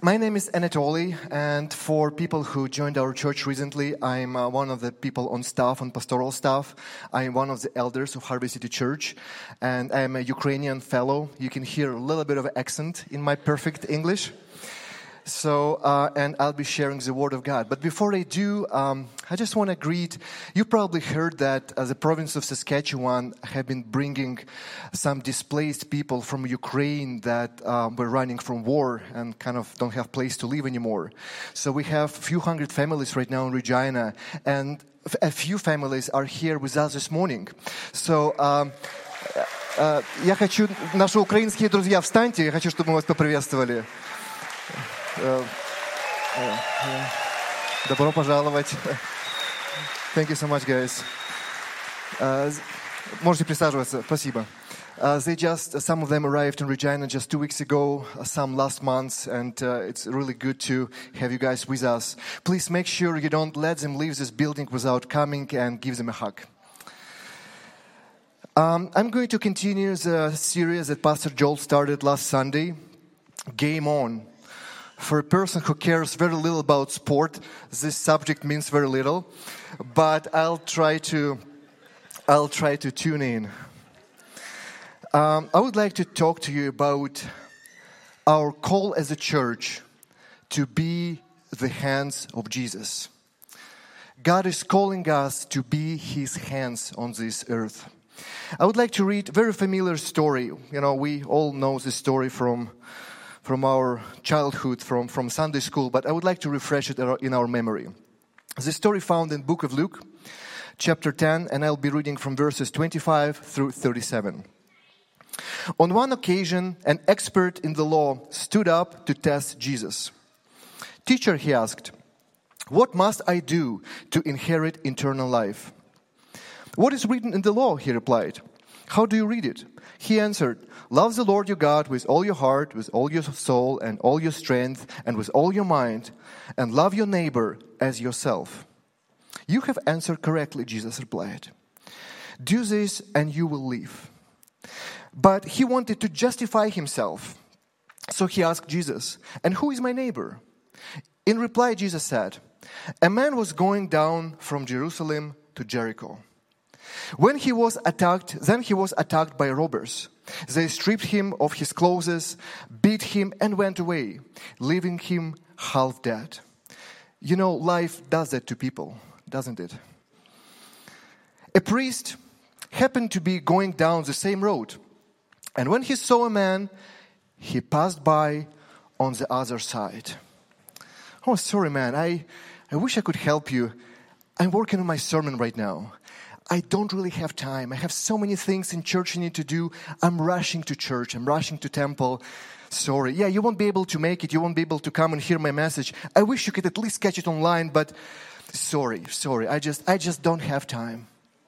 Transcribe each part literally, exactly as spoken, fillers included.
My name is Anatoly, and for people who joined our church recently, I'm uh, one of the people on staff, on pastoral staff. I'm one of the elders of Harvey City Church, and I'm a Ukrainian fellow. You can hear a little bit of accent in my perfect English. So, uh, and I'll be sharing the Word of God. But before I do, um, I just want to greet, you probably heard that uh, the province of Saskatchewan have been bringing some displaced people from Ukraine that um, were running from war and kind of don't have place to live anymore. So we have a few hundred families right now in Regina, and a few families are here with us this morning. So, um, uh, я хочу, наши украинские друзья, встаньте, я хочу, чтобы мы вас поприветствовали. Uh, uh, uh, Добро пожаловать. Thank you so much, guys. Uh, можете присаживаться. Спасибо. Uh, they just, uh, some of them arrived in Regina just two weeks ago, uh, some last month, and uh, it's really good to have you guys with us. Please make sure you don't let them leave this building without coming and give them a hug. Um, I'm going to continue the series that Pastor Joel started last Sunday, Game On. For a person who cares very little about sport, this subject means very little, but I'll try to, I'll try to tune in. Um, I would like to talk to you about our call as a church to be the hands of Jesus. God is calling us to be His hands on this earth. I would like to read a very familiar story. You know, we all know this story from from our childhood, from, from Sunday school, but I would like to refresh it in our memory. The story found in the book of Luke, chapter ten, and I'll be reading from verses twenty-five through thirty-seven. On one occasion, an expert in the law stood up to test Jesus. "Teacher," he asked, "what must I do to inherit eternal life?" "What is written in the law?" he replied. "How do you read it?" He answered, "Love the Lord your God with all your heart, with all your soul, and all your strength, and with all your mind, and love your neighbor as yourself." "You have answered correctly," Jesus replied. "Do this and you will live." But he wanted to justify himself. So he asked Jesus, "And who is my neighbor?" In reply, Jesus said, "A man was going down from Jerusalem to Jericho. When he was attacked, then he was attacked by robbers. They stripped him of his clothes, beat him, and went away, leaving him half dead." You know, life does that to people, doesn't it? A priest happened to be going down the same road, and when he saw a man, he passed by on the other side. "Oh, sorry, man, I, I wish I could help you. I'm working on my sermon right now. I don't really have time. I have so many things in church I need to do. I'm rushing to church. I'm rushing to temple. Sorry. Yeah, you won't be able to make it. You won't be able to come and hear my message. I wish you could at least catch it online, but sorry, sorry. I just, I just don't have time."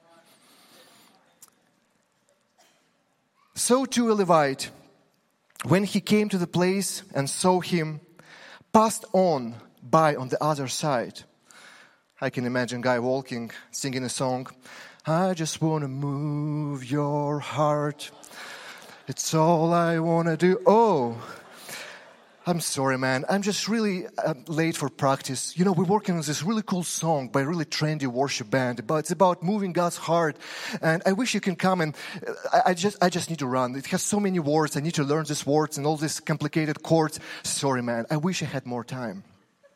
So too a Levite, when he came to the place and saw him, passed on by on the other side. I can imagine a guy walking, singing a song. "I just want to move your heart. It's all I want to do." Oh, I'm sorry, man. I'm just really uh, late for practice. You know, we're working on this really cool song by a really trendy worship band, but it's about moving God's heart. And I wish you can come and uh, I, I just I just need to run. It has so many words. I need to learn these words and all these complicated chords. Sorry, man. I wish I had more time.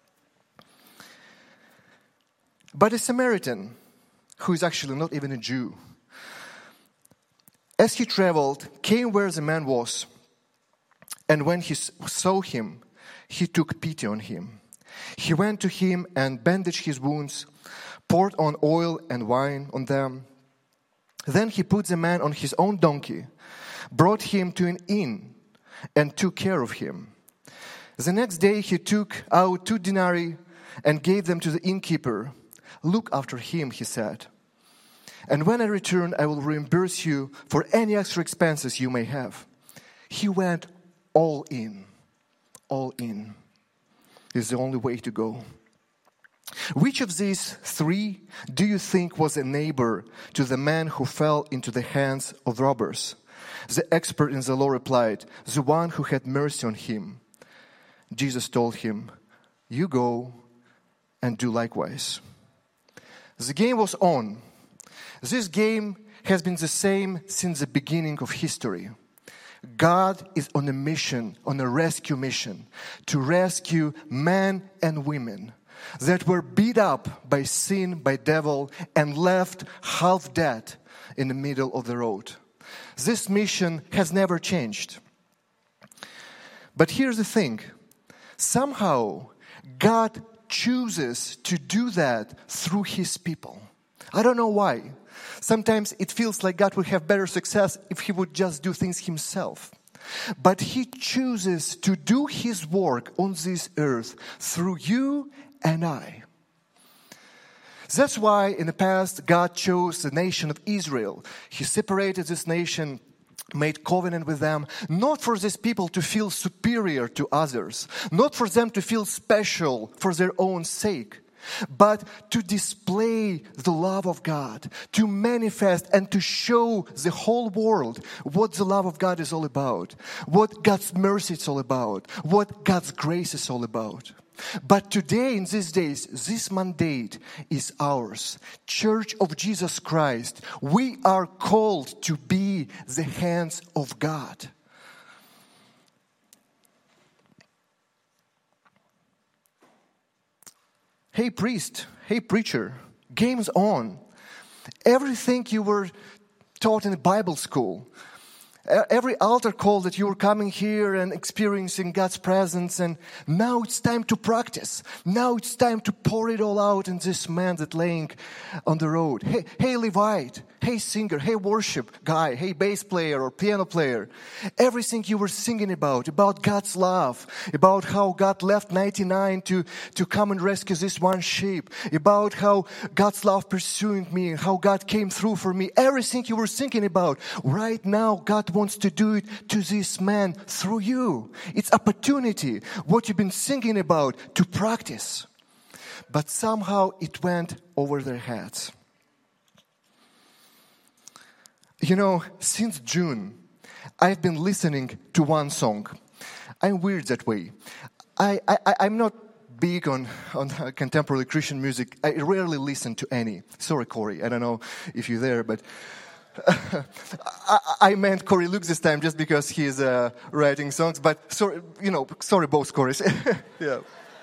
But a Samaritan, who is actually not even a Jew, as he traveled, came where the man was. And when he saw him, he took pity on him. He went to him and bandaged his wounds, poured on oil and wine on them. Then he put the man on his own donkey, brought him to an inn, and took care of him. The next day he took out two denarii and gave them to the innkeeper. "Look after him," he said, "and when I return, I will reimburse you for any extra expenses you may have." He went all in. All in is the only way to go. Which of these three do you think was a neighbor to the man who fell into the hands of robbers? The expert in the law replied, "The one who had mercy on him." Jesus told him, "You go and do likewise." The game was on. This game has been the same since the beginning of history. God is on a mission, on a rescue mission, to rescue men and women that were beat up by sin, by devil, and left half dead in the middle of the road. This mission has never changed. But here's the thing. Somehow, God chooses to do that through His people. I don't know why. Sometimes it feels like God would have better success if He would just do things Himself. But He chooses to do His work on this earth through you and I. That's why in the past God chose the nation of Israel. He separated this nation, made covenant with them, not for these people to feel superior to others, not for them to feel special for their own sake, but to display the love of God, to manifest and to show the whole world what the love of God is all about, what God's mercy is all about, what God's grace is all about. But today, in these days, this mandate is ours. Church of Jesus Christ, we are called to be the hands of God. Hey priest, hey preacher, game's on. Everything you were taught in Bible school, every altar call that you were coming here and experiencing God's presence, and now it's time to practice. Now it's time to pour it all out in this man that's laying on the road. Hey, hey Levite, hey singer, hey worship guy, hey bass player or piano player. Everything you were singing about, about God's love, about how God left ninety-nine to, to come and rescue this one sheep, about how God's love pursuing me and how God came through for me. Everything you were thinking about, right now God wants to do it to this man through you. It's opportunity, what you've been thinking about, to practice. But somehow it went over their heads. You know, since June, I've been listening to one song. I'm weird that way. I, I, I'm not big on, on contemporary Christian music. I rarely listen to any. Sorry, Corey. I don't know if you're there, but I, I meant Corey Luke this time just because he's uh, writing songs. But sorry, you know, sorry, both Corys. Yeah.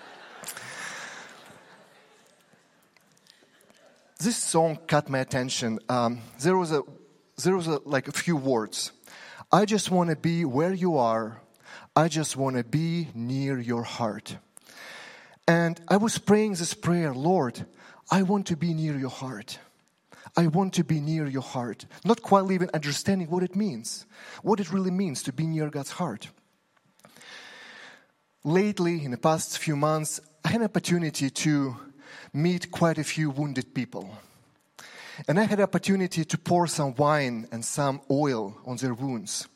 This song caught my attention. Um, there was a, there was a, like a few words. I just want to be where you are. I just want to be near your heart. And I was praying this prayer, Lord, I want to be near your heart. I want to be near your heart. Not quite even understanding what it means. What it really means to be near God's heart. Lately, in the past few months, I had an opportunity to meet quite a few wounded people. And I had an opportunity to pour some wine and some oil on their wounds.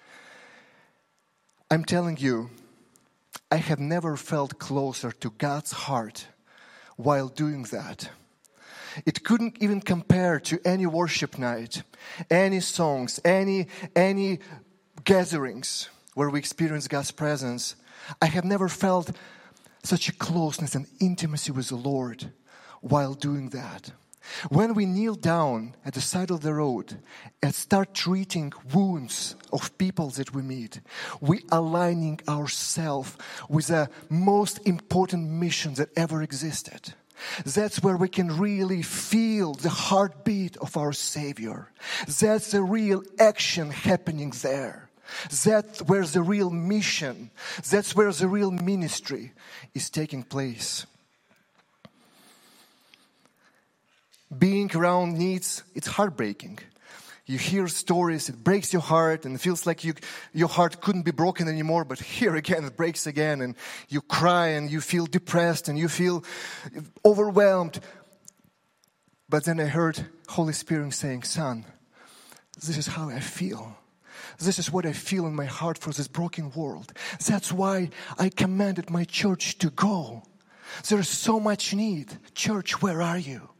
I'm telling you, I have never felt closer to God's heart while doing that. It couldn't even compare to any worship night, any songs, any, any gatherings where we experience God's presence. I have never felt such a closeness and intimacy with the Lord while doing that. When we kneel down at the side of the road and start treating wounds of people that we meet, we aligning ourselves with the most important mission that ever existed. That's where we can really feel the heartbeat of our Savior. That's the real action happening there. That's where the real mission, that's where the real ministry is taking place. Being around needs, it's heartbreaking. You hear stories, it breaks your heart, and it feels like you, your heart couldn't be broken anymore, but here again it breaks again, and you cry and you feel depressed and you feel overwhelmed. But then I heard Holy Spirit saying, son, this is how I feel. This is what I feel in my heart for this broken world. That's why I commanded my church to go. There is so much need. Church, where are you?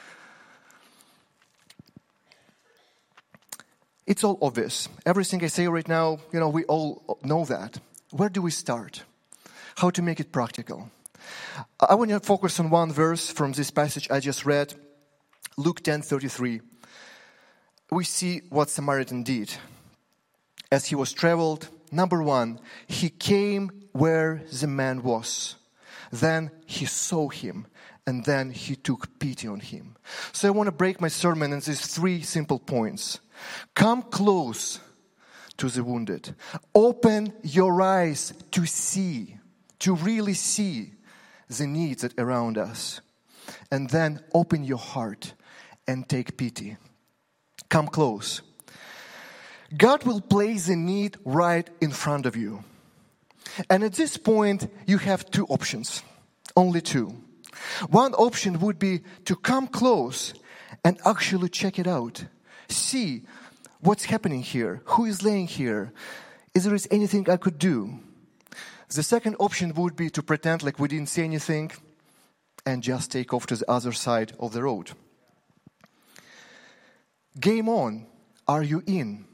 It's all obvious. Everything I say right now, you know, we all know that. Where do we start? how to make it practical. I want to focus on one verse from this passage I just read, Luke ten thirty-three. We see what Samaritan did. As he was traveled, number one, he came where the man was. Then he saw him, and then he took pity on him. So I want to break my sermon into these three simple points. Come close to the wounded. Open your eyes to see, to really see the needs that are around us. And then open your heart and take pity. Come close. God will place the need right in front of you. And at this point, you have two options. Only two. One option would be to come close and actually check it out. See what's happening here. Who is laying here? Is there anything I could do? The second option would be to pretend like we didn't see anything and just take off to the other side of the road. Game on. Are you in?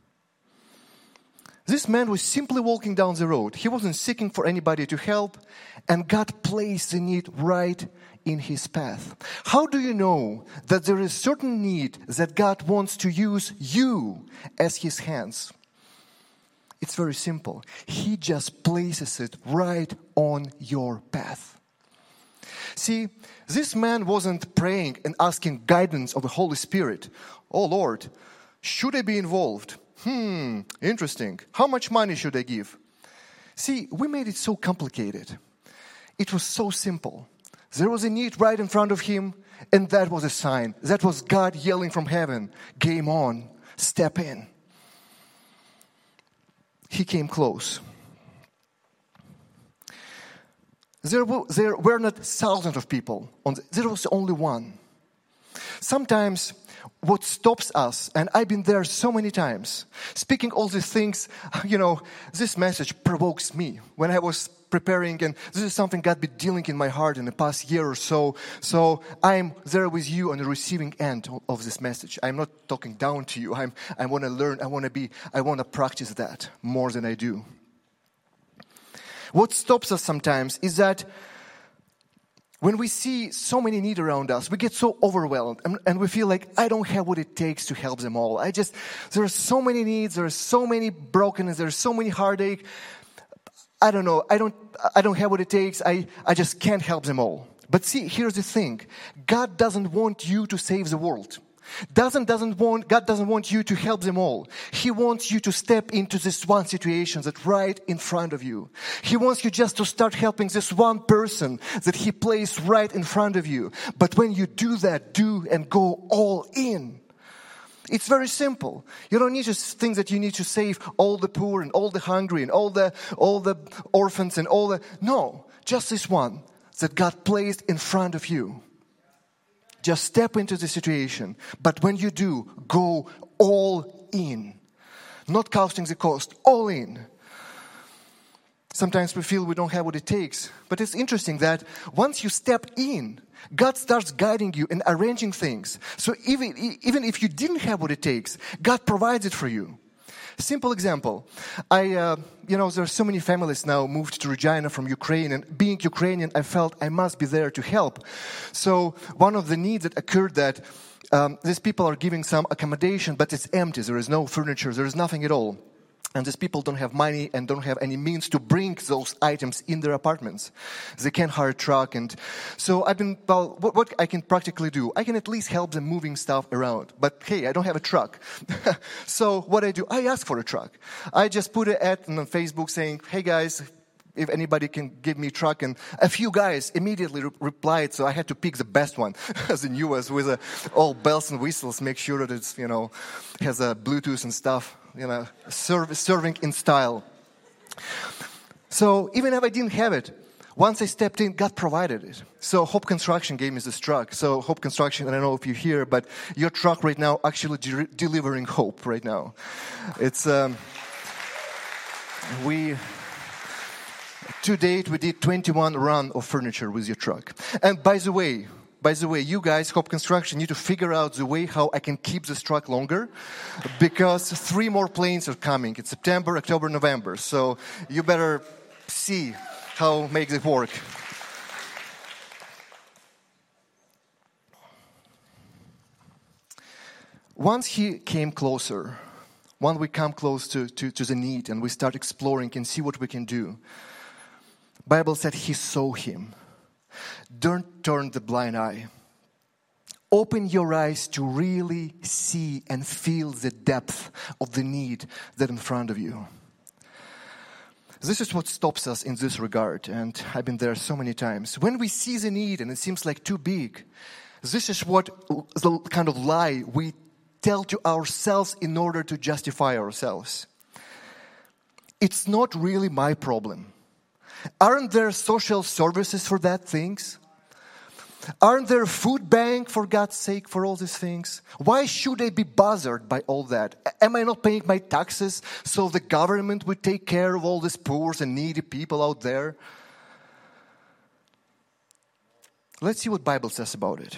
This man was simply walking down the road. He wasn't seeking for anybody to help, and God placed the need right in his path. How do you know that there is certain need that God wants to use you as his hands? It's very simple. He just places it right on your path. See, this man wasn't praying and asking guidance of the Holy Spirit. Oh Lord, should I be involved? Hmm, interesting. How much money should I give? See, we made it so complicated. It was so simple. There was a need right in front of him, and that was a sign. That was God yelling from heaven, game on, step in. He came close. There were, there were not thousands of people. On the, there was only one. Sometimes what stops us, and I've been there so many times, speaking all these things, you know, this message provokes me. When I was preparing, and this is something God been dealing in my heart in the past year or so, so I'm there with you on the receiving end of this message. I'm not talking down to you. I'm, I want to learn, I want to be, I want to practice that more than I do. What stops us sometimes is that when we see so many needs around us, we get so overwhelmed and, and we feel like, I don't have what it takes to help them all. I just, there are so many needs, there are so many brokenness, there are so many heartache. I don't know, I don't, I don't have what it takes. I, I just can't help them all. But see, here's the thing. God doesn't want you to save the world. Doesn't, doesn't want, God doesn't want you to help them all. He wants you to step into this one situation that's right in front of you. He wants you just to start helping this one person that He placed right in front of you. But when you do that, do and go all in. It's very simple. You don't need to think that you need to save all the poor and all the hungry and all the, all the orphans and all the... No, just this one that God placed in front of you. Just step into the situation. But when you do, go all in. Not counting the cost, all in. Sometimes we feel we don't have what it takes. But it's interesting that once you step in, God starts guiding you and arranging things. So even, even if you didn't have what it takes, God provides it for you. Simple example. I, uh, you know, there are so many families now moved to Regina from Ukraine, and being Ukrainian, I felt I must be there to help. So one of the needs that occurred that um, these people are giving some accommodation, but it's empty. There is no furniture. There is nothing at all. And these people don't have money and don't have any means to bring those items in their apartments. They can't hire a truck. And so I've been, well, what, what I can practically do, I can at least help them moving stuff around. But hey, I don't have a truck. So what I do, I ask for a truck. I just put an ad on Facebook saying, hey guys, if anybody can give me a truck. And a few guys immediately re- replied, so I had to pick the best one, as in U S, with uh, all bells and whistles, make sure that it's, you know, has a Bluetooth and stuff, you know, serve, serving in style. So even if I didn't have it, once I stepped in, God provided it. So Hope Construction gave me this truck. So Hope Construction, I don't know if you're here, but your truck right now actually de- delivering hope right now. It's, um, we... To date, we did twenty-one run of furniture with your truck. And by the way, by the way, you guys, Hope Construction, need to figure out the way how I can keep this truck longer, because three more planes are coming. It's September, October, November. So you better see how makes it work. Once he came closer, when we come close to, to, to the need and we start exploring and see what we can do, Bible said he saw him. Don't turn the blind eye. Open your eyes to really see and feel the depth of the need that in front of you. This is what stops us in this regard, and I've been there so many times. When we see the need and it seems like too big, this is what the kind of lie we tell to ourselves in order to justify ourselves. It's not really my problem. Aren't there social services for that things? Aren't there a food bank, for God's sake, for all these things? Why should I be bothered by all that? Am I not paying my taxes so the government would take care of all these poor and needy people out there? Let's see what the Bible says about it.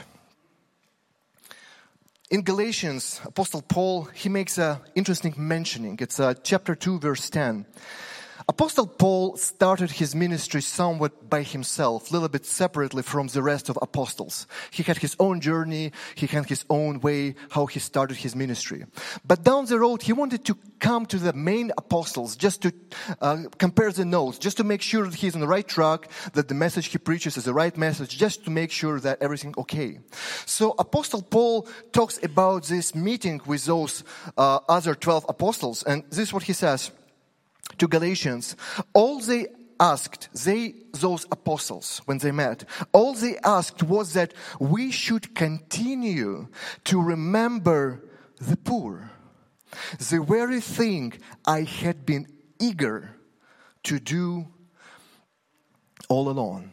In Galatians, Apostle Paul, he makes an interesting mentioning. It's uh, chapter two, verse ten. Apostle Paul started his ministry somewhat by himself, a little bit separately from the rest of apostles. He had his own journey, he had his own way how he started his ministry. But down the road, he wanted to come to the main apostles just to uh, compare the notes, just to make sure that he's on the right track, that the message he preaches is the right message, just to make sure that everything okay. So Apostle Paul talks about this meeting with those uh, other twelve apostles, and this is what he says to Galatians. All they asked, they, those apostles, when they met, all they asked was that we should continue to remember the poor. The very thing I had been eager to do all along.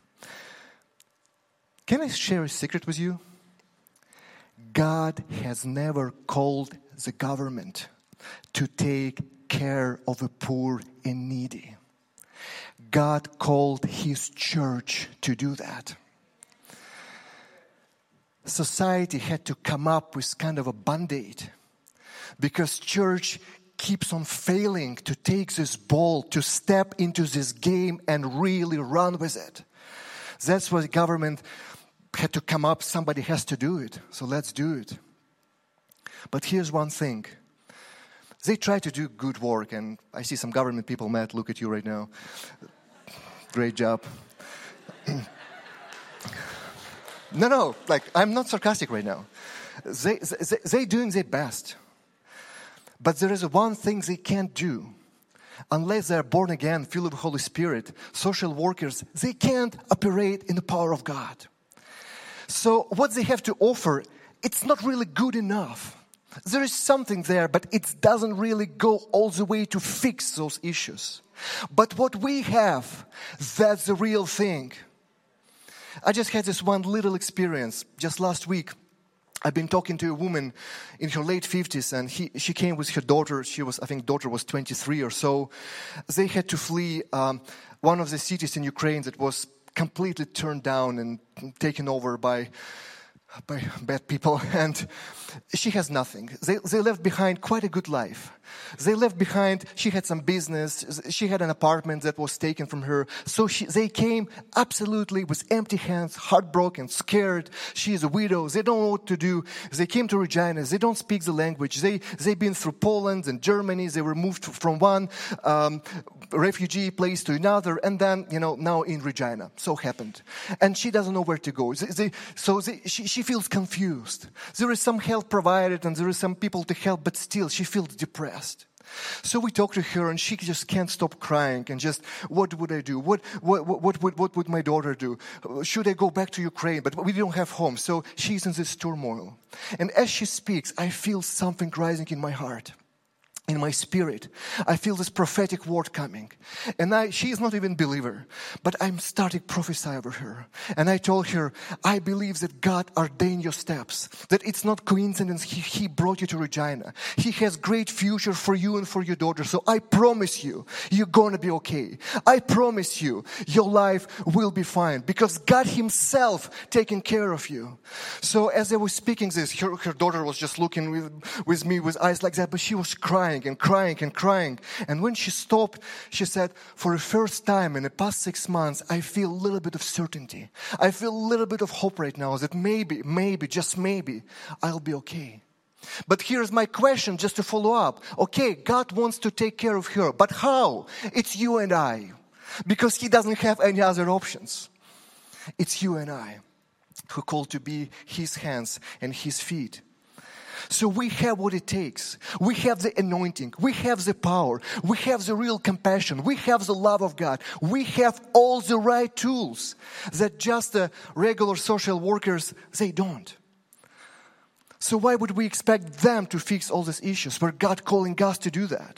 Can I share a secret with you? God has never called the government to take care of the poor and needy. God called His church to do that. Society had to come up with kind of a band-aid because church keeps on failing to take this ball, to step into this game and really run with it. That's why the government had to come up. Somebody has to do it. So let's do it. But here's one thing. They try to do good work, and I see some government people, Matt, look at you right now. Great job. no, no, like, I'm not sarcastic right now. They, they, they're doing their best. But there is one thing they can't do. Unless they're born again, filled with the Holy Spirit, social workers, they can't operate in the power of God. So what they have to offer, it's not really good enough. There is something there, but it doesn't really go all the way to fix those issues. But what we have, that's the real thing. I just had this one little experience just last week. I've been talking to a woman in her late fifties, and he, she came with her daughter. She was, I think, daughter was twenty-three or so. They had to flee um, one of the cities in Ukraine that was completely turned down and taken over by by bad people, and she has nothing. They, they left behind quite a good life. They left behind, she had some business, she had an apartment that was taken from her. So she, they came absolutely with empty hands, heartbroken, scared. She is a widow. They don't know what to do. They came to Regina. They don't speak the language. They, they've been through Poland and Germany. They were moved from one um, refugee place to another, and then, you know, now in Regina. So happened. And she doesn't know where to go. They, they, so they, she, she feels confused. There is some help provided and there is some people to help, but still she feels depressed. So we talked to her, and she just can't stop crying and just, what would I do? What what what what would what would my daughter do? Should I go back to Ukraine? But we don't have home. So she's in this turmoil. And as she speaks, I feel something rising in my heart. In my spirit, I feel this prophetic word coming. And I, she is not even a believer, but I'm starting to prophesy over her. And I told her, I believe that God ordained your steps, that it's not coincidence he, he brought you to Regina. He has great future for you and for your daughter. So I promise you, you're going to be okay. I promise you, your life will be fine because God Himself taking care of you. So as I was speaking this, her, her daughter was just looking with, with me with eyes like that, but she was crying. crying and crying and crying. And when she stopped, she said, for the first time in the past six months, I feel a little bit of certainty. I feel a little bit of hope right now that maybe, maybe, just maybe, I'll be okay. But here's my question just to follow up. Okay, God wants to take care of her, but how? It's you and I. Because He doesn't have any other options. It's you and I who are called to be His hands and His feet. So we have what it takes. We have the anointing. We have the power. We have the real compassion. We have the love of God. We have all the right tools that just the regular social workers, they don't. So why would we expect them to fix all these issues? Where God calling us to do that?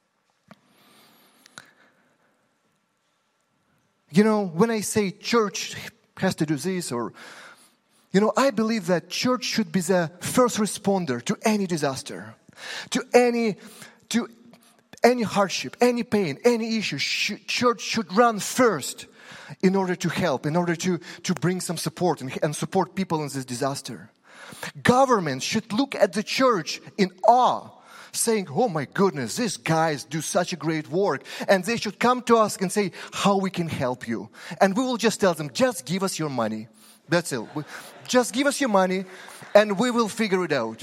You know, when I say church has to do this, or you know, I believe that church should be the first responder to any disaster, to any, to any hardship, any pain, any issue. Church should run first in order to help, in order to, to bring some support and, and support people in this disaster. Government should look at the church in awe, saying, oh my goodness, these guys do such a great work. And they should come to us and say, how we can help you. And we will just tell them, just give us your money. That's it. Just give us your money and we will figure it out.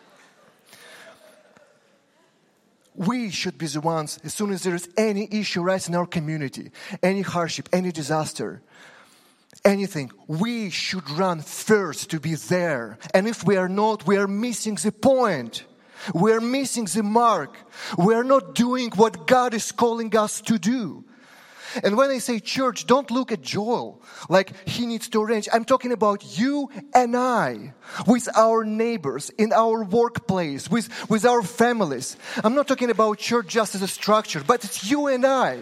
We should be the ones, as soon as there is any issue rise in our community, any hardship, any disaster, anything, we should run first to be there. And if we are not, we are missing the point. We are missing the mark. We are not doing what God is calling us to do. And when I say church, don't look at Joel like he needs to arrange. I'm talking about you and I, with our neighbors, in our workplace, with, with our families. I'm not talking about church just as a structure, but it's you and I.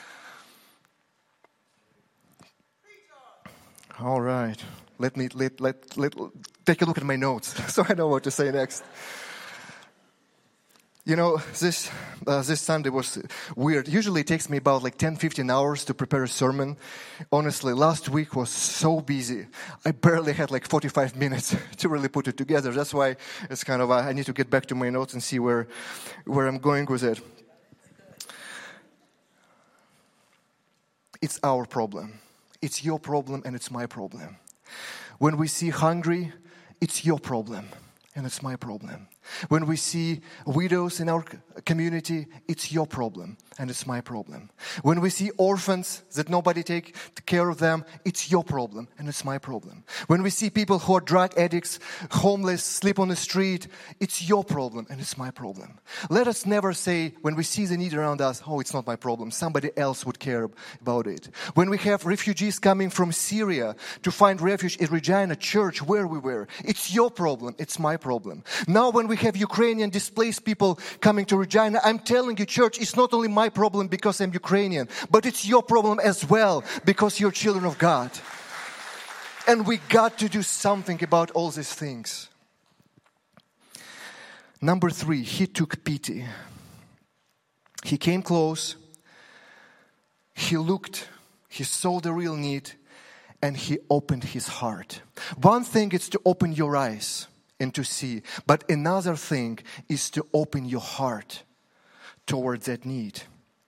All right. Let me let, let, let, take a look at my notes so I know what to say next. You know, this uh, this Sunday was weird. Usually it takes me about like ten, fifteen hours to prepare a sermon. Honestly, last week was so busy. I barely had like forty-five minutes to really put it together. That's why it's kind of, uh, I need to get back to my notes and see where, where I'm going with it. It's our problem. It's your problem and it's my problem. When we see hungry, it's your problem and it's my problem. When we see widows in our community, it's your problem and it's my problem. When we see orphans that nobody take care of them, it's your problem and it's my problem. When we see people who are drug addicts, homeless, sleep on the street, it's your problem and it's my problem. Let us never say when we see the need around us, oh, it's not my problem. Somebody else would care about it. When we have refugees coming from Syria to find refuge in Regina Church where we were, it's your problem, it's my problem. Now when we have Ukrainian displaced people coming to Regina, I'm telling you, church, it's not only my problem because I'm Ukrainian, but it's your problem as well because you're children of God. And we got to do something about all these things. Number three, he took pity. He came close, he looked, he saw the real need, and he opened his heart. One thing is to open your eyes and to see. But another thing is to open your heart towards that need.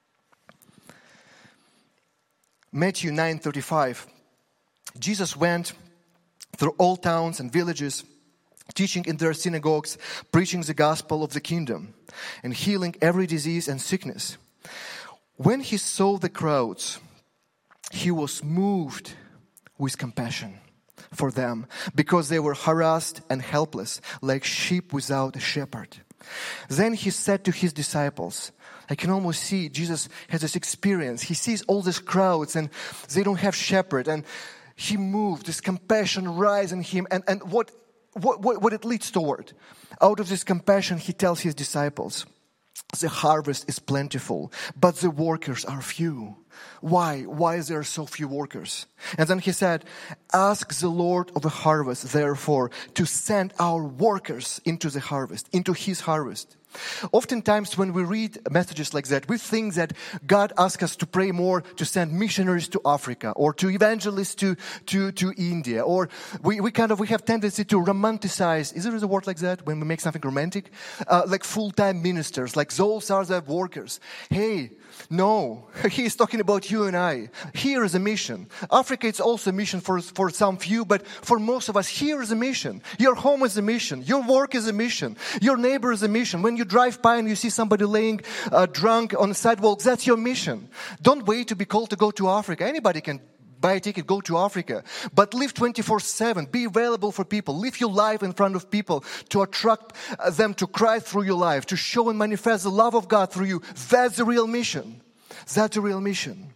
Matthew nine thirty-five. Jesus went through all towns and villages, teaching in their synagogues, preaching the gospel of the kingdom, and healing every disease and sickness. When he saw the crowds, he was moved with compassion for them, because they were harassed and helpless, like sheep without a shepherd. Then he said to his disciples, I can almost see Jesus has this experience. He sees all these crowds and they don't have shepherd. And he moved, this compassion rise in him. And, and what, what, what, what it leads toward? Out of this compassion, he tells his disciples, the harvest is plentiful, but the workers are few. Why? Why is there so few workers? And then he said, ask the Lord of the harvest, therefore, to send our workers into the harvest, into his harvest. Oftentimes when we read messages like that, we think that God asks us to pray more to send missionaries to Africa or to evangelists to, to, to India. Or we, we kind of, we have tendency to romanticize, is there a word like that when we make something romantic? Uh, like full-time ministers, like those are the workers. Hey, no, he's talking about you and I. Here is a mission. Africa is also a mission for, for some few, but for most of us, here is a mission. Your home is a mission. Your work is a mission. Your neighbor is a mission. When you drive by and you see somebody laying uh, drunk on the sidewalk, that's your mission. Don't wait to be called to go to Africa. Anybody can buy a ticket, go to Africa. But live twenty-four seven. Be available for people. Live your life in front of people to attract them to Christ through your life, to show and manifest the love of God through you. That's the real mission. That's the real mission.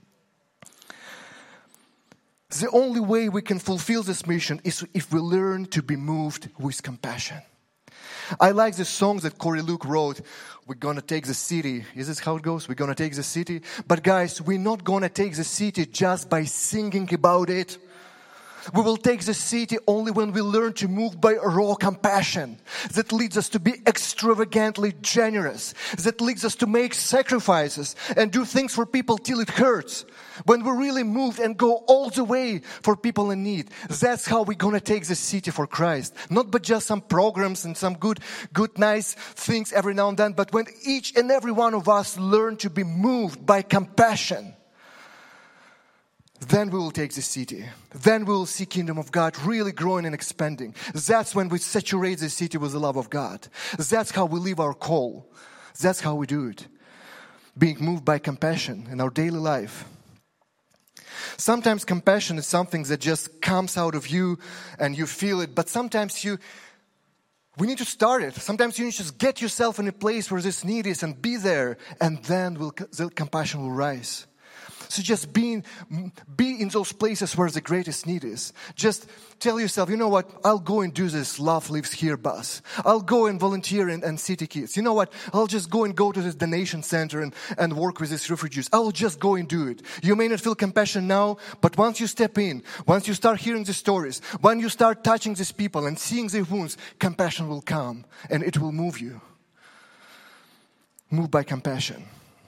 The only way we can fulfill this mission is if we learn to be moved with compassion. I like the songs that Corey Luke wrote. We're going to take the city. Is this how it goes? We're going to take the city. But guys, we're not going to take the city just by singing about it. We will take the city only when we learn to move by raw compassion that leads us to be extravagantly generous, that leads us to make sacrifices and do things for people till it hurts. When we really move and go all the way for people in need, that's how we're going to take the city for Christ. Not but just some programs and some good, good, nice things every now and then, but when each and every one of us learn to be moved by compassion, then we will take the city. Then we will see kingdom of God really growing and expanding. That's when we saturate the city with the love of God. That's how we live our call. That's how we do it. Being moved by compassion in our daily life. Sometimes compassion is something that just comes out of you and you feel it. But sometimes you, we need to start it. Sometimes you need to just get yourself in a place where this need is and be there. And then will, the compassion will rise. So just being, be in those places where the greatest need is. Just tell yourself, you know what, I'll go and do this Love Lives Here bus. I'll go and volunteer in, in City Kids. You know what, I'll just go and go to this donation center and, and work with these refugees. I'll just go and do it. You may not feel compassion now, but once you step in, once you start hearing the stories, when you start touching these people and seeing their wounds, compassion will come and it will move you. Move by compassion.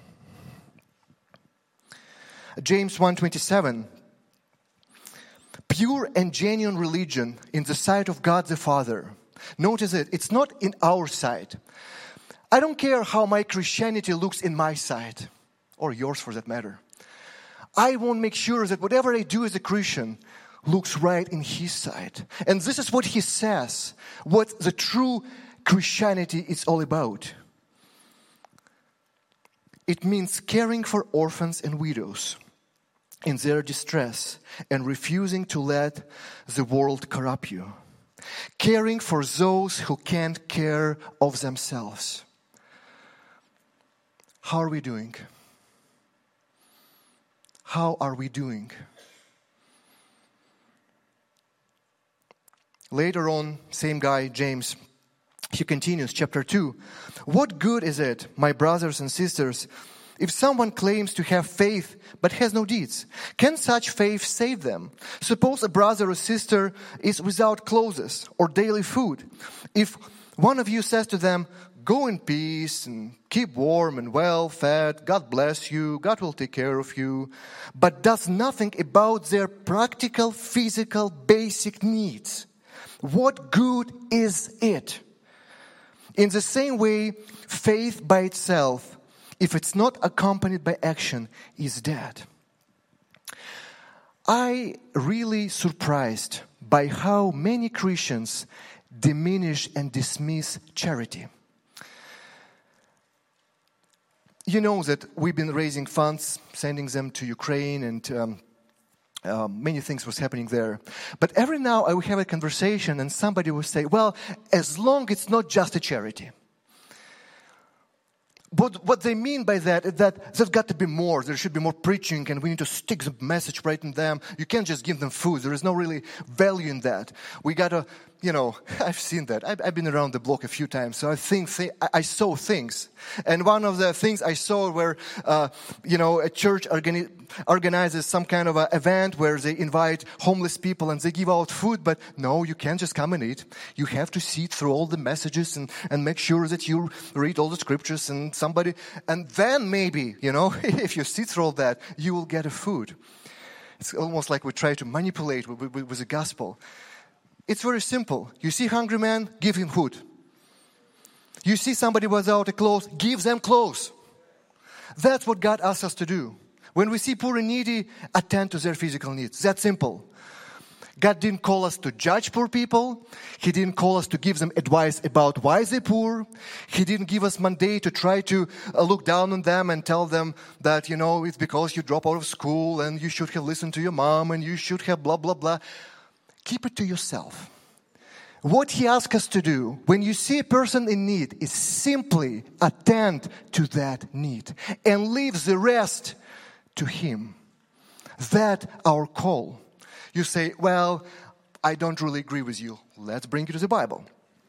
James one twenty-seven, pure and genuine religion in the sight of God the Father. Notice it, it's not in our sight. I don't care how my Christianity looks in my sight, or yours for that matter. I won't make sure that whatever I do as a Christian looks right in His sight. And this is what He says, what the true Christianity is all about. It means caring for orphans and widows in their distress and refusing to let the world corrupt you. Caring for those who can't care of themselves. How are we doing? How are we doing? Later on, same guy, James, he continues, chapter two. What good is it, my brothers and sisters, if someone claims to have faith but has no deeds? Can such faith save them? Suppose a brother or sister is without clothes or daily food. If one of you says to them, go in peace and keep warm and well fed, God bless you, God will take care of you, but does nothing about their practical, physical, basic needs, what good is it? In the same way, faith by itself, if it's not accompanied by action, is dead. I really surprised by how many Christians diminish and dismiss charity. You know that we've been raising funds, sending them to Ukraine, and um, uh, many things was happening there. But every now I would have a conversation and somebody would say, well, as long as it's not just a charity. But what they mean by that is that there's got to be more. There should be more preaching and we need to stick the message right in them. You can't just give them food. There is no really value in that. We got to you know, I've seen that. I've, I've been around the block a few times, so I think th- I saw things. And one of the things I saw where, uh, you know, a church organi- organizes some kind of an event where they invite homeless people and they give out food. But no, you can't just come and eat. You have to see through all the messages and, and make sure that you read all the scriptures and somebody, and then maybe, you know, if you see through all that, you will get a food. It's almost like we try to manipulate with, with, with the gospel. It's very simple. You see hungry man, give him food. You see somebody without a clothes, give them clothes. That's what God asks us to do. When we see poor and needy, attend to their physical needs. That's simple. God didn't call us to judge poor people. He didn't call us to give them advice about why they're poor. He didn't give us mandate to try to uh, look down on them and tell them that, you know, it's because you drop out of school and you should have listened to your mom and you should have blah, blah, blah. Keep it to yourself. What He asks us to do when you see a person in need is simply attend to that need and leave the rest to Him. That's our call. You say, well, I don't really agree with you. Let's bring you to the Bible.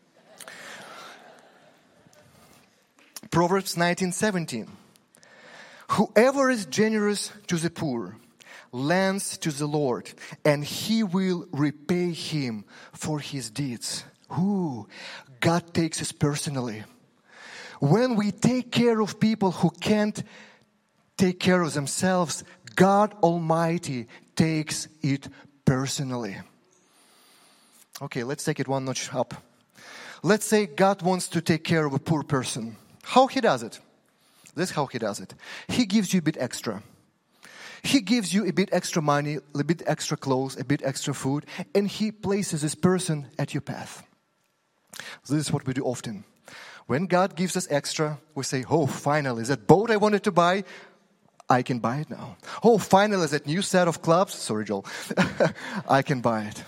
Proverbs nineteen seventeen. Whoever is generous to the poor lends to the Lord, and He will repay him for his deeds. Ooh, God takes us personally. When we take care of people who can't take care of themselves, God Almighty takes it personally. Okay, let's take it one notch up. Let's say God wants to take care of a poor person. How He does it? This is how He does it. He gives you a bit extra. He gives you a bit extra money, a bit extra clothes, a bit extra food, and He places this person at your path. This is what we do often. When God gives us extra, we say, oh, finally, that boat I wanted to buy, I can buy it now. Oh, finally, that new set of clubs, sorry, Joel, I can buy it.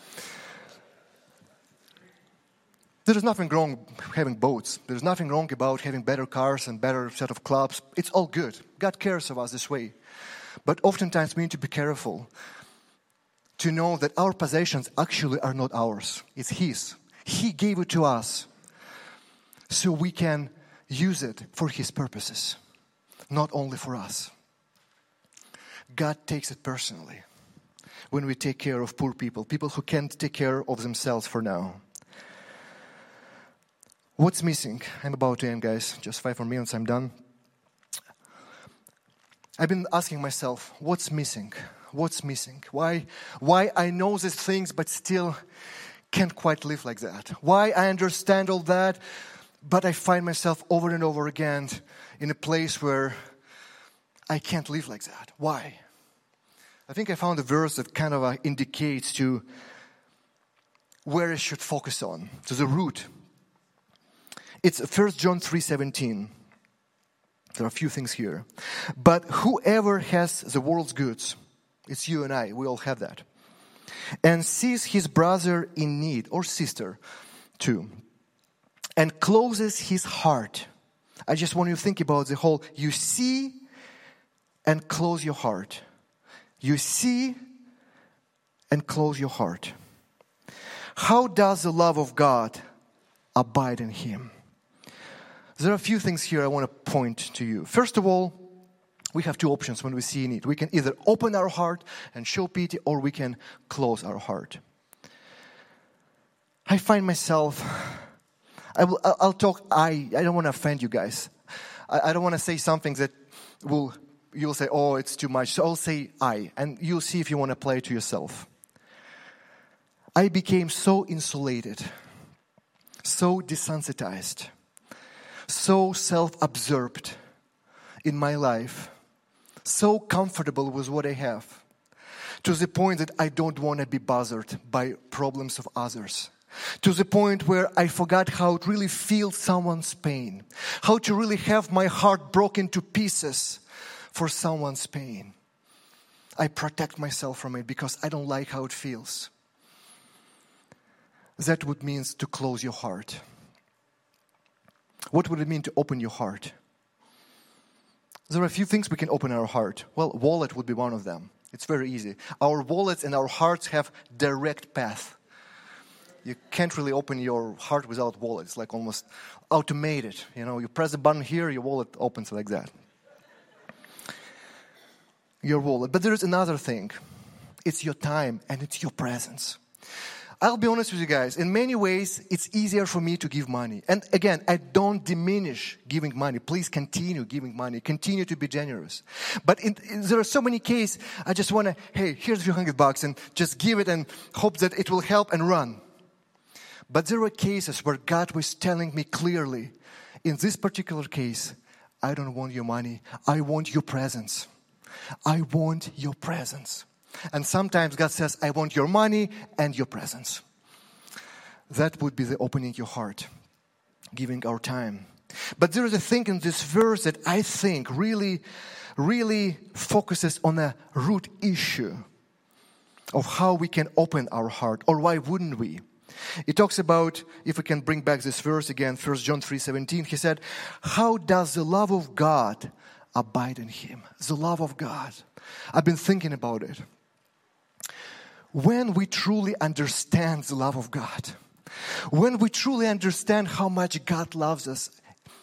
There is nothing wrong having boats. There's nothing wrong about having better cars and better set of clubs. It's all good. God cares of us this way. But oftentimes we need to be careful to know that our possessions actually are not ours. It's His. He gave it to us so we can use it for His purposes, not only for us. God takes it personally when we take care of poor people, people who can't take care of themselves for now. What's missing? I'm about to end, guys. Just five more minutes, I'm done. I've been asking myself, what's missing? What's missing? Why, why I know these things but still can't quite live like that? Why I understand all that, but I find myself over and over again in a place where I can't live like that. Why? I think I found a verse that kind of uh, indicates to where I should focus on, to the root. It's First John three seventeen. There are a few things here. But whoever has the world's goods, it's you and I, we all have that, and sees his brother in need, or sister too, and closes his heart. I just want you to think about the whole, you see and close your heart. You see and close your heart. How does the love of God abide in him? There are a few things here I want to point to you. First of all, we have two options when we see need. We can either open our heart and show pity, or we can close our heart. I find myself, I will, I'll talk, I, I don't want to offend you guys. I, I don't want to say something that will, you'll say, oh, it's too much. So I'll say I, and you'll see if you want to play it to yourself. I became so insulated, so desensitized, so self-absorbed in my life, so comfortable with what I have, to the point that I don't want to be bothered by problems of others, to the point where I forgot how to really feel someone's pain, how to really have my heart broken to pieces for someone's pain. I protect myself from it because I don't like how it feels. That would mean to close your heart. What would it mean to open your heart? There are a few things we can open our heart. Well, wallet would be one of them. It's very easy. Our wallets and our hearts have direct path You can't really open your heart without wallet. It's like almost automated. You know, you press the button here, your wallet opens like that. Your wallet. But there is another thing. It's your time and it's your presence. I'll be honest with you guys. In many ways, it's easier for me to give money. And again, I don't diminish giving money. Please continue giving money. Continue to be generous. But in, in, there are so many cases, I just want to, hey, here's a few hundred bucks and just give it and hope that it will help and run. But there were cases where God was telling me clearly, in this particular case, I don't want your money. I want your presence. I want your presence. And sometimes God says, I want your money and your presence. That would be the opening your heart, giving our time. But there is a thing in this verse that I think really, really focuses on a root issue of how we can open our heart, or why wouldn't we? It talks about, if we can bring back this verse again, First John three seventeen, he said, how does the love of God abide in him? The love of God. I've been thinking about it. When we truly understand the love of God, when we truly understand how much God loves us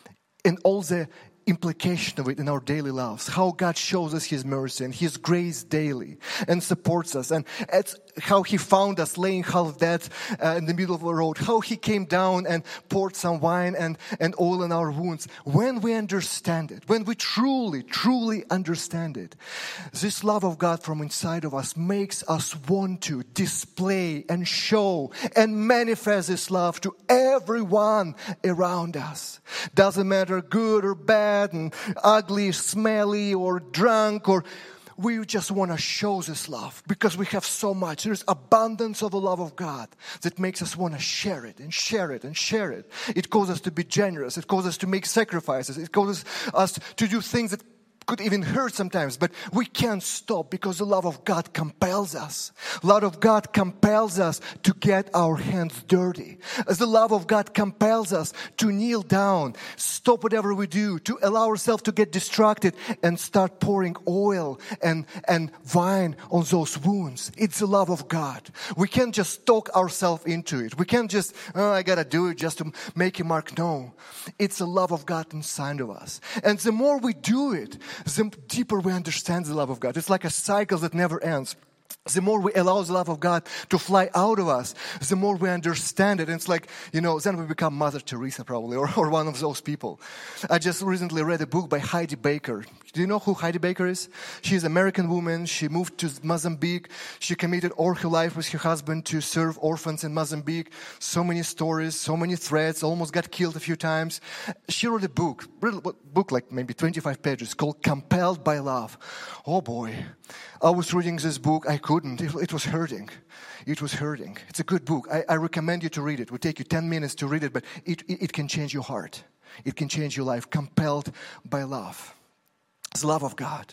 and all the implication of it in our daily lives, how God shows us His mercy and His grace daily and supports us, and it's how He found us laying half dead uh, in the middle of the road, how He came down and poured some wine and, and oil in our wounds. When we understand it, when we truly, truly understand it, this love of God from inside of us makes us want to display and show and manifest this love to everyone around us. Doesn't matter good or bad, and ugly, smelly, or drunk, or we just want to show this love because we have so much. There's abundance of the love of God that makes us want to share it and share it and share it. It causes us to be generous. It causes us to make sacrifices. It causes us to do things that could even hurt sometimes, but we can't stop because the love of God compels us. Love of God compels us to get our hands dirty. As the love of God compels us to kneel down, stop whatever we do, to allow ourselves to get distracted and start pouring oil and, and wine on those wounds. It's the love of God. We can't just talk ourselves into it. We can't just, oh, I gotta do it just to make a mark. No. It's the love of God inside of us. And the more we do it, the deeper we understand the love of God. It's like a cycle that never ends. The more we allow the love of God to fly out of us, the more we understand it. And it's like, you know, then we become Mother Teresa probably, or, or one of those people. I just recently read a book by Heidi Baker. Do you know who Heidi Baker is? She's an American woman. She moved to Mozambique. She committed all her life with her husband to serve orphans in Mozambique. So many stories, so many threats, almost got killed a few times. She wrote a book, a book like maybe twenty-five pages, called Compelled by Love. Oh boy. I was reading this book. I couldn't. It, it was hurting. It was hurting. It's a good book. I, I recommend you to read it. It will take you ten minutes to read it, but it, it, it can change your heart. It can change your life. Compelled by love. It's the love of God.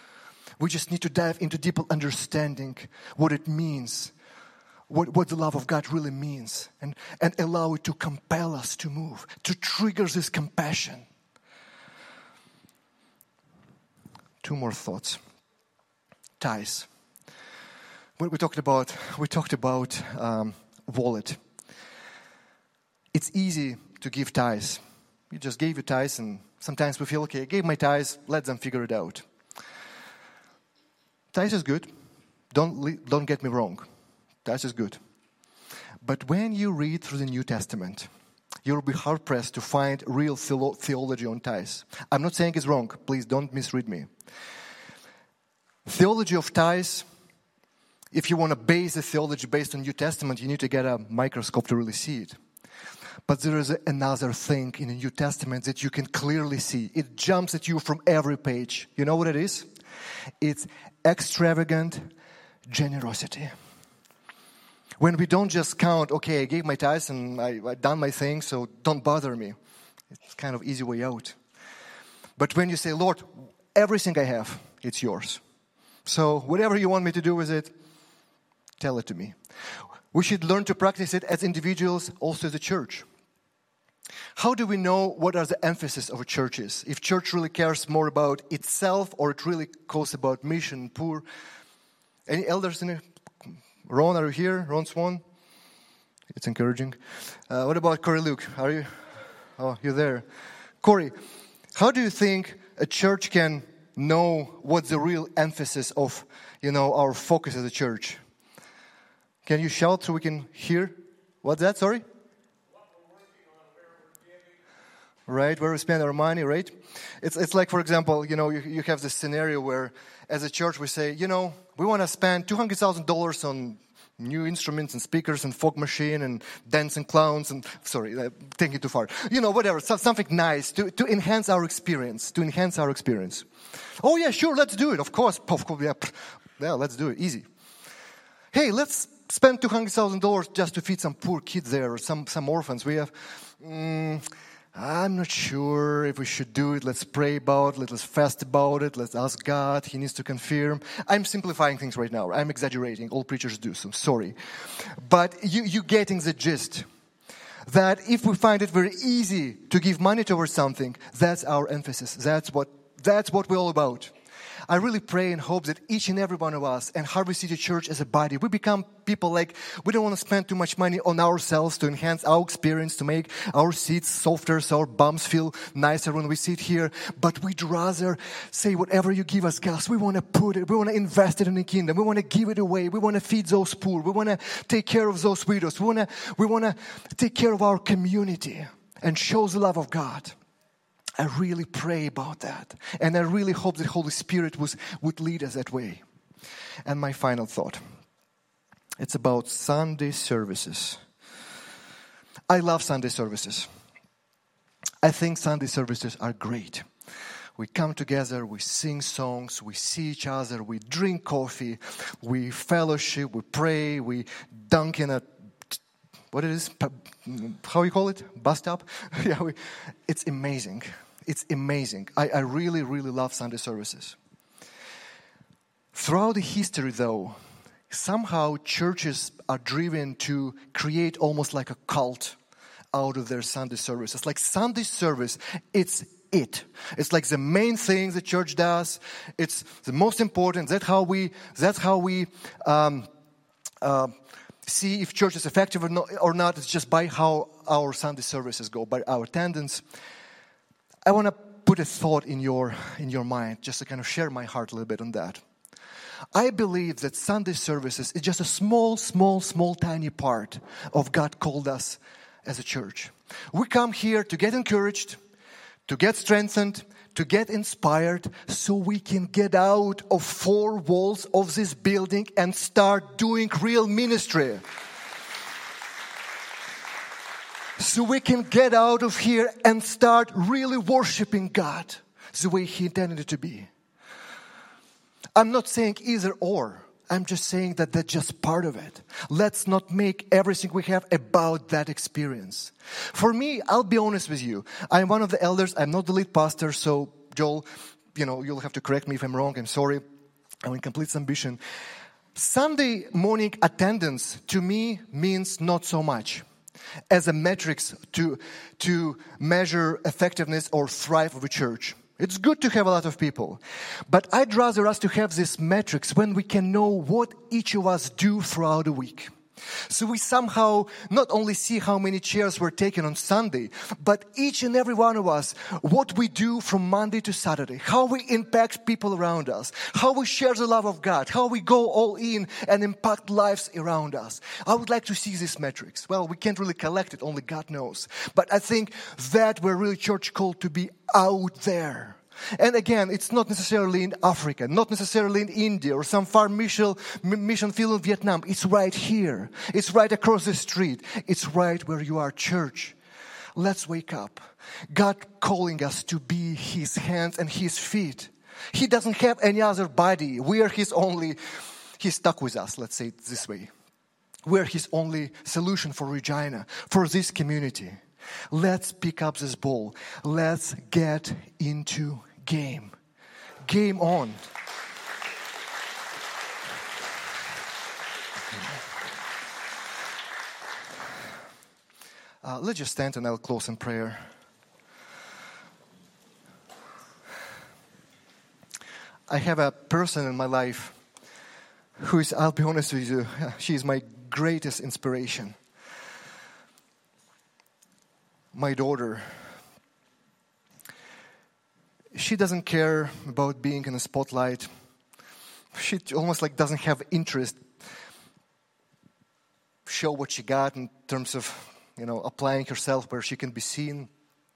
We just need to dive into deeper understanding what it means, what, what the love of God really means, and, and allow it to compel us to move, to trigger this compassion. Two more thoughts. Tithes. When we talked about, we talked about um, wallet. It's easy to give tithes. You just gave your tithes, and sometimes we feel, okay, I gave my tithes, let them figure it out. Tithes is good. Don't, don't get me wrong. Tithes is good. But when you read through the New Testament, you'll be hard-pressed to find real theolo- theology on tithes. I'm not saying it's wrong. Please don't misread me. Theology of tithes, if you want to base the theology based on New Testament, you need to get a microscope to really see it. But there is another thing in the New Testament that you can clearly see. It jumps at you from every page. You know what it is? It's extravagant generosity. When we don't just count, okay, I gave my tithes and I, I done my thing, so don't bother me. It's kind of easy way out. But when you say, Lord, everything I have, it's yours. So whatever you want me to do with it, tell it to me. We should learn to practice it as individuals, also as a church. How do we know what are the emphasis of a church is? If church really cares more about itself or it really cares about mission, poor. Any elders in it? Ron, are you here? Ron Swan? It's encouraging. Uh, what about Corey Luke? Are you? Oh, you're there. Corey, how do you think a church can know what's the real emphasis of, you know, our focus as a church? Can you shout so we can hear? What's that? Sorry? What we're working on, where we're giving. Right, where we spend our money, right? It's it's like, for example, you know, you, you have this scenario where, as a church, we say, you know, we want to spend two hundred thousand dollars on new instruments and speakers and fog machine and dancing clowns and, sorry, uh, taking it too far. You know, whatever, so, something nice to, to enhance our experience, to enhance our experience. Oh yeah, sure, let's do it, of course. Of course, yeah, yeah, let's do it, easy. Hey, let's spend two hundred thousand dollars just to feed some poor kids there or some, some orphans. We have, mm, I'm not sure if we should do it. Let's pray about it. Let's fast about it. Let's ask God. He needs to confirm. I'm simplifying things right now. I'm exaggerating. All preachers do so. Sorry. But you, you're getting the gist. That if we find it very easy to give money towards something, that's our emphasis. That's what, that's what we're all about. I really pray and hope that each and every one of us and Harvest City Church as a body, we become people like, we don't want to spend too much money on ourselves to enhance our experience, to make our seats softer so our bums feel nicer when we sit here. But we'd rather say, whatever you give us, God, we want to put it, we want to invest it in the kingdom. We want to give it away. We want to feed those poor. We want to take care of those widows. We want to, we want to take care of our community and show the love of God. I really pray about that. And I really hope that Holy Spirit was, would lead us that way. And my final thought. It's about Sunday services. I love Sunday services. I think Sunday services are great. We come together, we sing songs, we see each other, we drink coffee, we fellowship, we pray, we dunk in a What it is, how you call it? Bus stop? yeah, we, it's amazing. It's amazing. I, I really, really love Sunday services. Throughout the history, though, somehow churches are driven to create almost like a cult out of their Sunday services. Like Sunday service, it's it. It's like the main thing the church does. It's the most important. That's how we. That's how we. Um, uh, see if church is effective or not, or not. It's just by how our Sunday services go, by our attendance. I want to put a thought in your in your mind, just to kind of share my heart a little bit on that. I believe that Sunday services is just a small, small, small, tiny part of God called us as a church. We come here to get encouraged, to get strengthened, to get inspired, so we can get out of four walls of this building and start doing real ministry. So we can get out of here and start really worshiping God the way He intended it to be. I'm not saying either or. I'm just saying that that's just part of it. Let's not make everything we have about that experience. For me, I'll be honest with you. I'm one of the elders. I'm not the lead pastor. So, Joel, you know, you'll have to correct me if I'm wrong. I'm sorry. I'm in complete submission. Sunday morning attendance to me means not so much as a metrics to, to measure effectiveness or thrive of a church. It's good to have a lot of people, but I'd rather us to have these metrics when we can know what each of us do throughout the week. So we somehow not only see how many chairs were taken on Sunday, but each and every one of us, what we do from Monday to Saturday, how we impact people around us, how we share the love of God, how we go all in and impact lives around us. I would like to see these metrics. Well, we can't really collect it, only God knows. But I think that we're really church called to be out there. And again, it's not necessarily in Africa, not necessarily in India or some far mission, mission field in Vietnam. It's right here. It's right across the street. It's right where you are, church. Let's wake up. God calling us to be His hands and His feet. He doesn't have any other body. We are His only, He's stuck with us, let's say it this way. We're His only solution for Regina, for this community. Let's pick up this ball. Let's get into game. Game on. Uh, let's just stand and I'll close in prayer. I have a person in my life who is, I'll be honest with you, she is my greatest inspiration. my daughter, she doesn't care about being in the spotlight. She almost like doesn't have interest. Show what she got in terms of, you know, applying herself where she can be seen.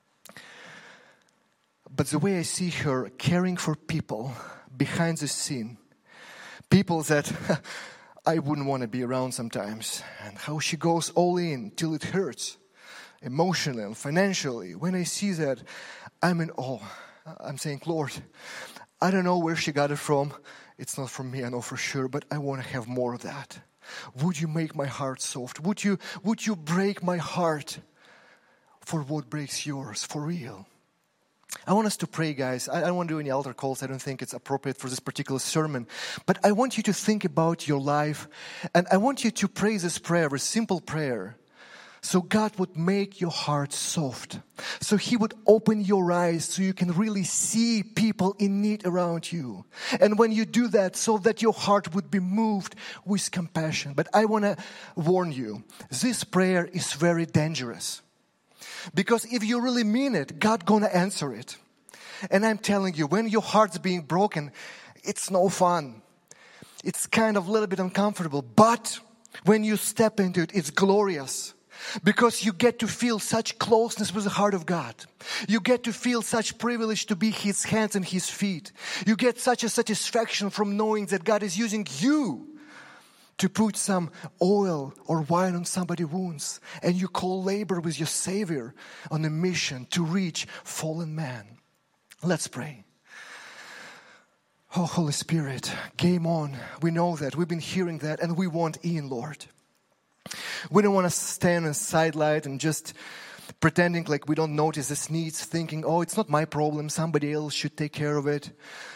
But the way I see her caring for people behind the scene, people that I wouldn't want to be around sometimes, and how she goes all in till it hurts, emotionally and financially. When I see that, I'm in awe. I'm saying, Lord, I don't know where she got it from. It's not from me, I know for sure, but I want to have more of that. Would you make my heart soft? Would you, would you break my heart for what breaks yours, for real? I want us to pray, guys. I don't want to do any altar calls. I don't think it's appropriate for this particular sermon. But I want you to think about your life, and I want you to pray this prayer, a simple prayer. So God would make your heart soft. So He would open your eyes so you can really see people in need around you. And when you do that, so that your heart would be moved with compassion. But I want to warn you, this prayer is very dangerous. Because if you really mean it, God's going to answer it. And I'm telling you, when your heart's being broken, it's no fun. It's kind of a little bit uncomfortable. But when you step into it, it's glorious. Because you get to feel such closeness with the heart of God. You get to feel such privilege to be His hands and His feet. You get such a satisfaction from knowing that God is using you to put some oil or wine on somebody's wounds. And you co-labor with your Savior on a mission to reach fallen man. Let's pray. Oh, Holy Spirit, game on. We know that. We've been hearing that and we want in, Lord. We don't want to stand on a sidelight and just pretending like we don't notice this needs, thinking, oh, it's not my problem, somebody else should take care of it.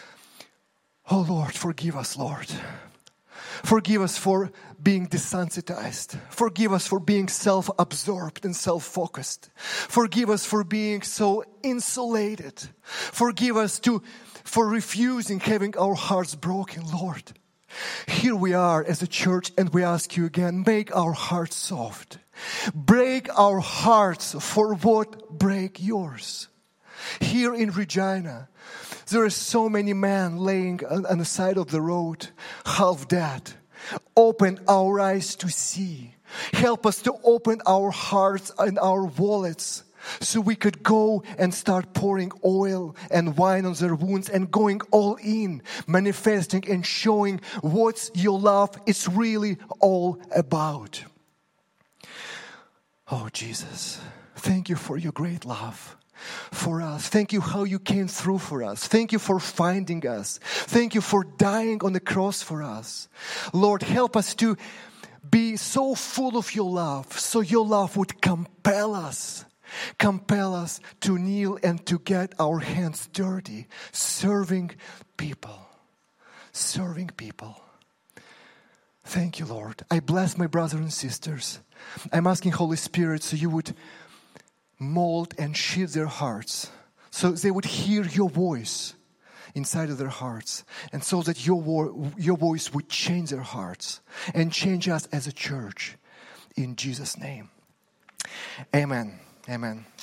Oh Lord, forgive us, Lord. Forgive us for being desensitized. Forgive us for being self-absorbed and self-focused. Forgive us for being so insulated. Forgive us to, for refusing having our hearts broken, Lord. Here we are as a church and we ask you again, make our hearts soft. Break our hearts for what break yours. Here in Regina, there are so many men laying on the side of the road, half dead. Open our eyes to see. Help us to open our hearts and our wallets so we could go and start pouring oil and wine on their wounds and going all in, manifesting and showing what your love is really all about. Oh, Jesus, thank you for your great love for us. Thank you how you came through for us. Thank you for finding us. Thank you for dying on the cross for us. Lord, help us to be so full of your love, so your love would compel us. Compel us to kneel and to get our hands dirty, serving people. Serving people. Thank you, Lord. I bless my brothers and sisters. I'm asking Holy Spirit so you would mold and shape their hearts, so they would hear your voice inside of their hearts, and so that your, vo- your voice would change their hearts and change us as a church. In Jesus' name. Amen. Amen.